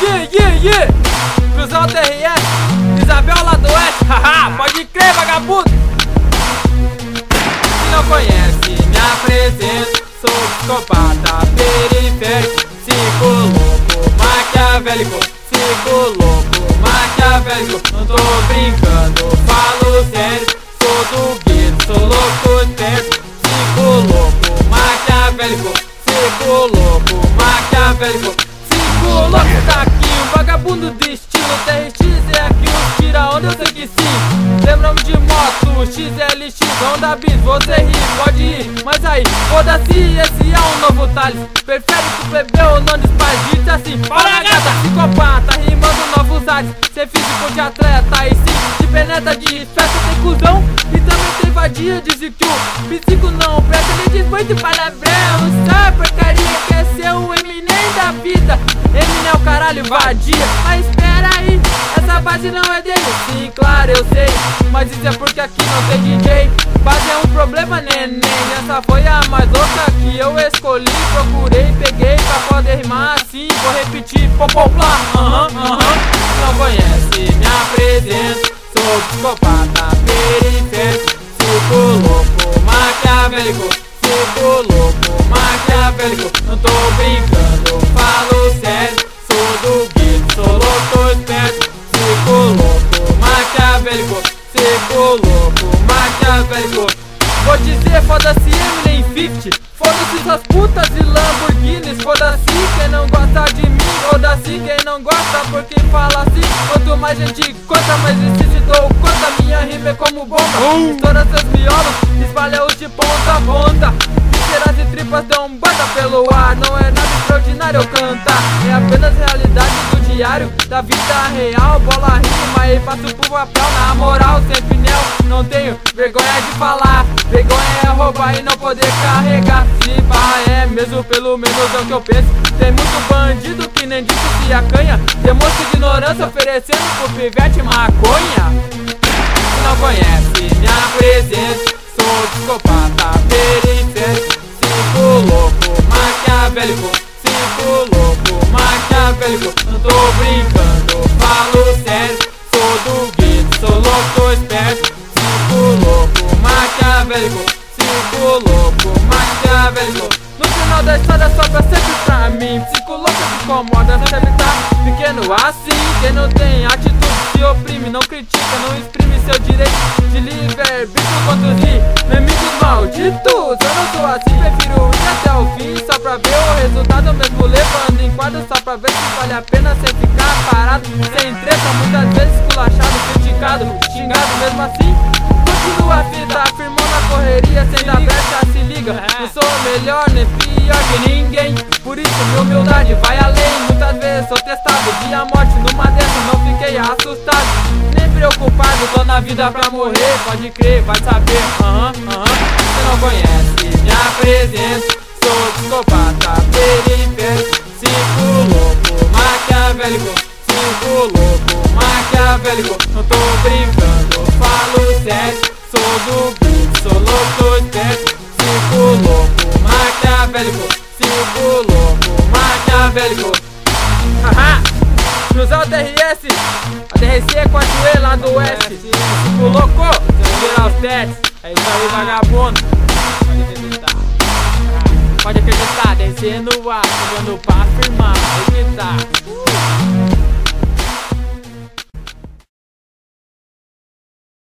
Cruzão TRS, Isabel lá do Oeste, haha, pode crer, vagabundo. Se não conhece, me apresento, sou psicopata periférico, psicoloco, maquiavélico, psicoloco, maquiavélico. Não tô brincando, falo sério, sou do gueto, sou louco esperto, psicoloco, maquiavélico, psicoloco, maquiavélico. Psicoloco tá aqui, um vagabundo de estilo TRX é aqui os tira onda, eu sei que sim. Lembra-me de moto, XLX, Honda Bis, você ri, pode ir. Mas aí, foda-se, esse é um novo Thales. Prefere que o plebeu não desfaz, diz assim: para gata, psicopata, rimando novos ares. Cê físico de atleta e sim, de penetra de festa tem cuzão. E também tem vadia, diz que o psico não presta, ele diz muito palavrão. Sabe porcaria que é ser o Eminem da vida. Eminem é o caralho, vadia. Mas espera aí, essa base não é dele. Sim, claro, eu sei, mas isso é porque aqui não tem DJ. Base é um problema, neném. Essa foi a mais louca que eu escolhi. Procurei, peguei pra poder rimar assim. Vou repetir, popoplá, Não conhece, me apresento, sou psicopata periférico, psicoloco, maquiavélico, psicoloco, maquiavélico. Não tô brincando, falo sério, sou do gueto, sou louco esperto, psicoloco, maquiavélico, psicoloco, maquiavélico. Vou dizer, foda-se Eminem 50, foda-se essas putas e Lamborghinis. Foda-se quem não gosta de mim, foda-se quem não gosta porque fala assim. Quanto mais gente conta, mais se dou conta. Minha rima é como bomba, estoura seus miolos, espalha-os de ponta a ponta. Visceras e tripas dão banda pelo ar. Não é nada extraordinário eu cantar, é apenas realidade do diário, da vida real. Bola rima e passo pro papel, na moral, sem pinel. Não tenho vergonha de falar, vergonha é roubar e não poder carregar. Se pá é mesmo, pelo menos é o que eu penso. Tem muito bandido que nem disse se acanha, demonstra ignorância oferecendo pro pivete maconha. Se não conhece, me apresento, sou psicopata periférico, psicoloco, maquiavélico, psicoloco, maquiavélico. Não tô brincando, falo sério, sou do gueto, sou louco esperto, psicoloco, maquiavélico, psicoloco, maquiavélico. No final da história sobra sempre pra mim, psicoloco se incomoda, sempre tá pequeno assim. Quem não tem atitude se oprime, não critica, não exprime seu direito de livre-arbítrio contra os inimigos malditos. Eu não sou assim, prefiro ir até o fim, só pra ver o resultado, mesmo levando em quadro, só pra ver se vale a pena sem ficar parado, sem treta, muitas vezes esculachado, criticado, xingado. Mesmo assim, continua a fita, afirmou na correria, sem dar brecha, se liga. Não sou melhor nem pior que ninguém, por isso minha humildade vai além. Muitas vezes sou testado, vi a morte numa dessas, não fiquei assustado, nem preocupado, tô na vida pra morrer, pode crer, vai saber, Você não conhece, me apresento, sou psicopata periférico, psicoloco, maquiavélico, psicoloco, maquiavélico. Não tô brincando, falo sério, sou do gueto, sou louco esperto, psicoloco, maquiavélico, psicoloco, maquiavélico. Cruzão TRS, a DRC é com a joelha lá do Oeste, psicoloco, virar os testes. É isso aí, vagabundo. Pode acreditar, DRC no ar, jogando pra firmar.